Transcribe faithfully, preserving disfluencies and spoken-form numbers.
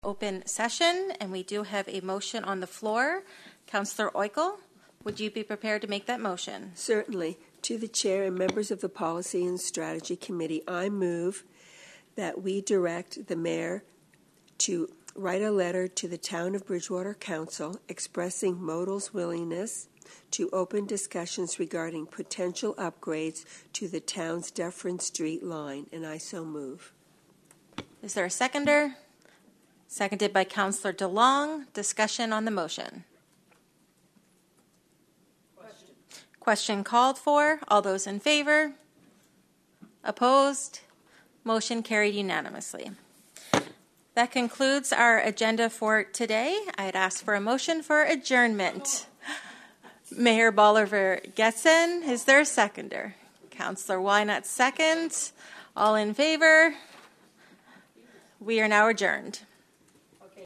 Open session, and we do have a motion on the floor. Councillor Oikel, would you be prepared to make that motion? Certainly. To the Chair and members of the Policy and Strategy Committee, I move that we direct the Mayor to write a letter to the Town of Bridgewater Council expressing Modal's willingness to open discussions regarding potential upgrades to the town's Dufferin Street line, and I so move. Is there a seconder? Seconded by Councillor DeLong. Discussion on the motion. Question. Question called for. All those in favor? Opposed? Motion carried unanimously. That concludes our agenda for today. I'd ask for a motion for adjournment. Mayor Bolivar-Getson, is there a seconder? Councillor Wynot, second. All in favor? We are now adjourned.